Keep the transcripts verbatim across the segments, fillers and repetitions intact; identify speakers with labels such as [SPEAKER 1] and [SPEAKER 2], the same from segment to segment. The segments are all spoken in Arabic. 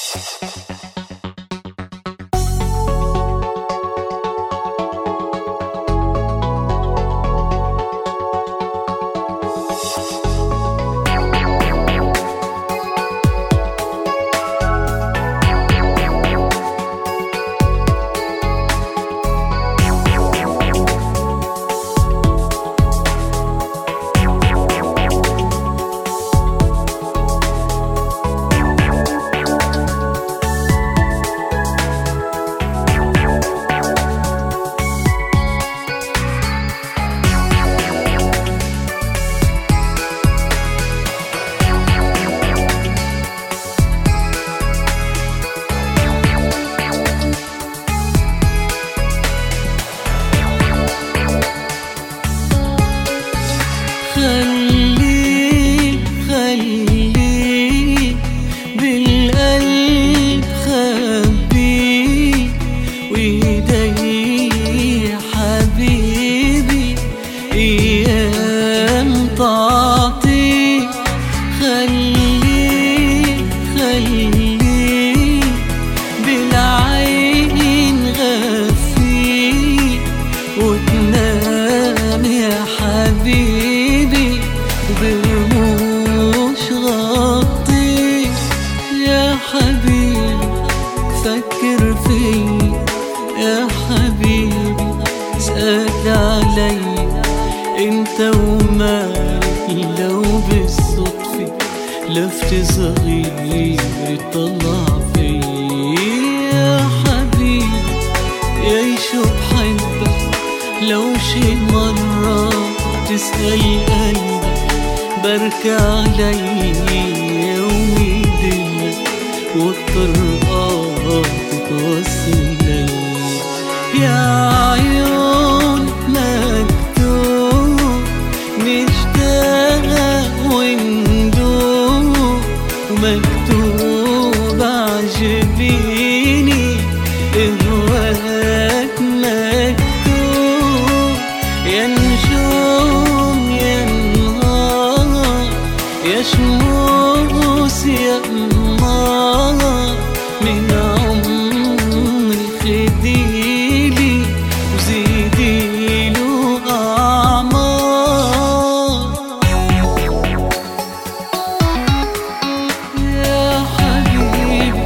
[SPEAKER 1] خليك خليك بالقلب خبيك وإيدي حبيبي أيام تعطيك. خليك خليك بالعين غفيك وتنام يا حبيبي برموش غطيك. يا حبيبي فكر فيا، يا حبيبي اسأل علي انت ومالك لو بالصدفة لفت صغير طلع فيا. يا حبيبي يعيشوا بحبك لو شي مرة تسأل قلبك بركة علي ويدلك والطرقات تتوصل لي. يا عيون مكتوب نشتاق وندوب ومكتوب عجبيني إهواك مكتوب. يا نجوم يا نهار يا شموس يا قمر من عمري خديلي وزيديله أعمار. يا حبيبي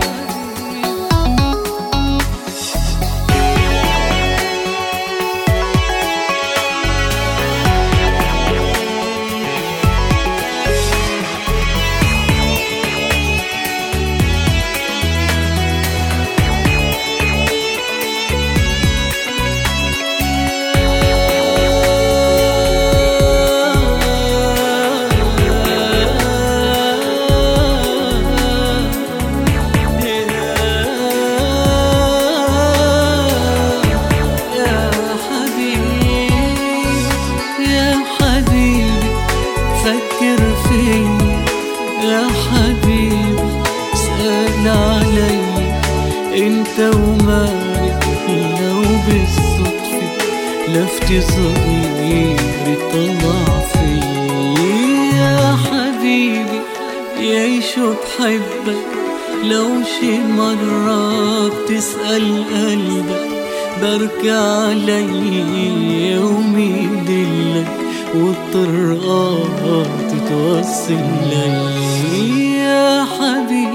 [SPEAKER 1] فكر فيا، يا حبيبي اسأل علي انت ومالك لو بالصدفة لفت صغير طلع فيا. يا حبيبي يعيشوا بحبك لو شي مرة بتسأل قلبك بركة علي وميدلك والطرقات توصل لي. يا حبيبي